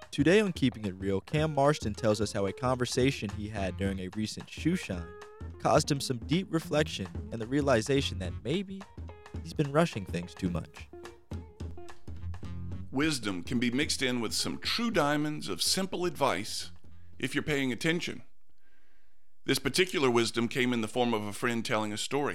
Today on Keeping It Real, Cam Marston tells us how a conversation he had during a recent shoe shine caused him some deep reflection and the realization that maybe he's been rushing things too much. Wisdom can be mixed in with some true diamonds of simple advice if you're paying attention. This particular wisdom came in the form of a friend telling a story.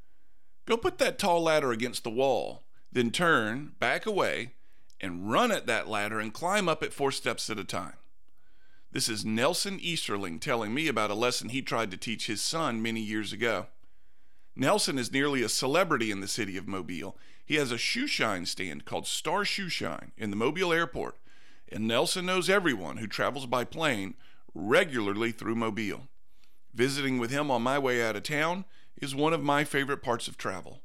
Go put that tall ladder against the wall, then turn, back away, and run at that ladder and climb up it 4 steps at a time. This is Nelson Easterling telling me about a lesson he tried to teach his son many years ago. Nelson is nearly a celebrity in the city of Mobile. He has a shoe shine stand called Star Shoe Shine in the Mobile airport, and Nelson knows everyone who travels by plane regularly through Mobile. Visiting with him on my way out of town is one of my favorite parts of travel.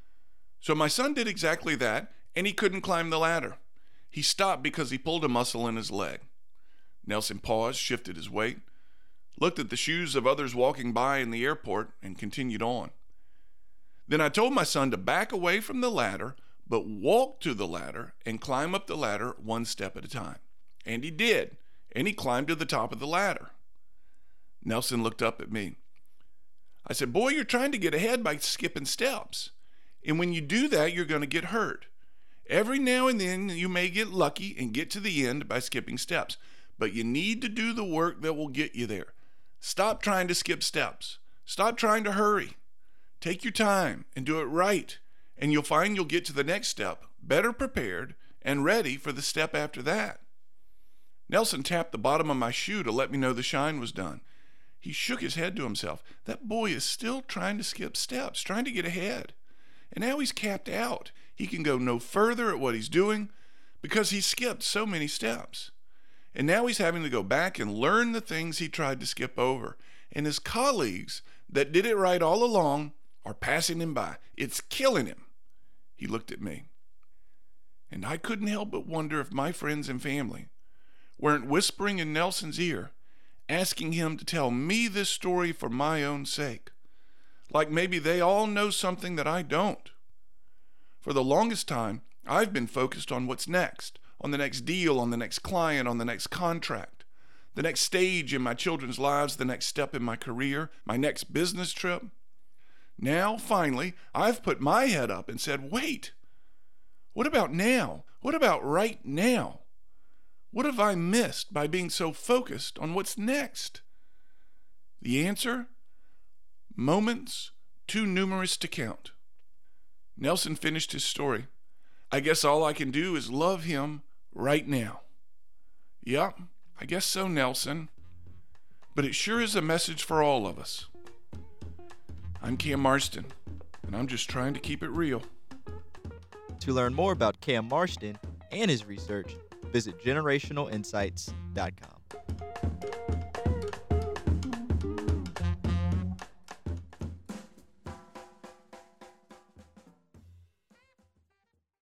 So my son did exactly that, and he couldn't climb the ladder. He stopped because he pulled a muscle in his leg. Nelson paused, shifted his weight, looked at the shoes of others walking by in the airport, and continued on. Then I told my son to back away from the ladder, but walk to the ladder and climb up the ladder 1 step at a time. And he did, and he climbed to the top of the ladder. Nelson looked up at me. I said, "Boy, you're trying to get ahead by skipping steps. And when you do that, you're going to get hurt. Every now and then you may get lucky and get to the end by skipping steps, but you need to do the work that will get you there. Stop trying to skip steps. Stop trying to hurry. Take your time and do it right, and you'll find you'll get to the next step better prepared and ready for the step after that." Nelson tapped the bottom of my shoe to let me know the shine was done. He shook his head to himself. That boy is still trying to skip steps, trying to get ahead. And now he's capped out. He can go no further at what he's doing because he skipped so many steps. And now he's having to go back and learn the things he tried to skip over. And his colleagues that did it right all along are passing him by. It's killing him. He looked at me. And I couldn't help but wonder if my friends and family weren't whispering in Nelson's ear, asking him to tell me this story for my own sake. Like maybe they all know something that I don't. For the longest time, I've been focused on what's next, on the next deal, on the next client, on the next contract, the next stage in my children's lives, the next step in my career, my next business trip. Now, finally, I've put my head up and said, wait, what about now? What about right now? What have I missed by being so focused on what's next? The answer? Moments too numerous to count. Nelson finished his story. I guess all I can do is love him right now. Yup, I guess so, Nelson. But it sure is a message for all of us. I'm Cam Marston, and I'm just trying to keep it real. To learn more about Cam Marston and his research, visit generationalinsights.com.